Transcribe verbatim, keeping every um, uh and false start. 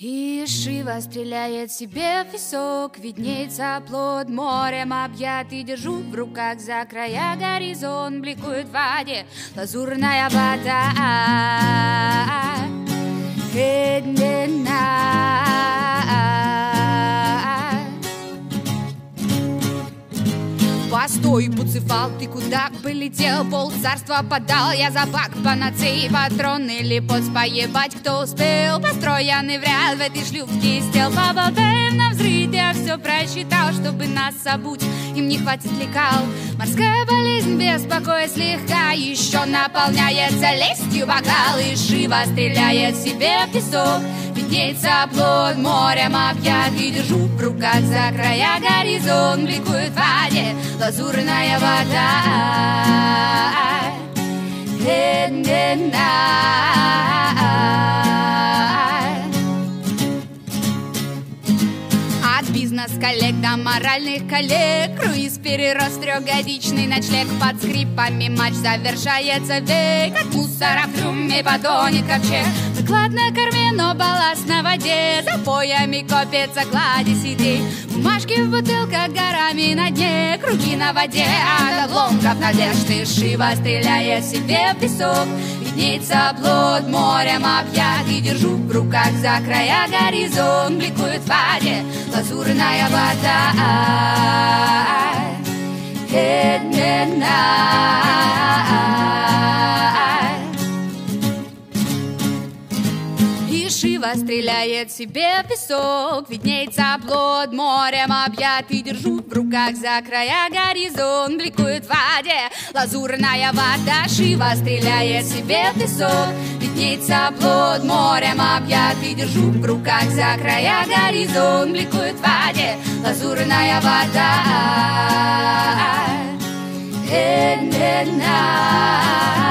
И Шива стреляет себе в висок, виднеется плод морем объятый. Держу в руках за края горизонт, бликует в воде лазурная вода. Постой, Буцефал, ты куда полетел? Пол царства подал, я за бак панацеи, патрон или поц поебать, кто успел? Построенный в ряд в этой шлюпке стел. Поболтаем на взрыв, я все просчитал, чтобы нас забудь, им не хватит лекал. Морская болезнь беспокоит слегка, еще наполняется лестью бокал. И Шива стреляет себе в песок, виднеется плод морем объятый. Держу в руках за края горизонт, бликует в воде лазурная вода. От бизнес-коллег до моральных коллег круиз перерос трехгодичный ночлег. Под скрипами матч завершается век. От мусора в трюме потонет ковчег. Доклад на корме, но балласт на воде. За поями копится кладезь идей. Бумажки в бутылках горами на дне. Круги на воде от обломков надежды. Шива стреляет себе в песок, виднеется плод морем объятый. Держу в руках за края горизонт, бликует в воде лазурная вода. И Шива стреляет себе в песок, виднеется плод морем объятый. Держу в руках за края горизонт, бликует в воде лазурная вода. Шива стреляет себе в песок, виднеется плод морем объятый. Держу в руках за края горизонт, бликует в воде лазурная вода.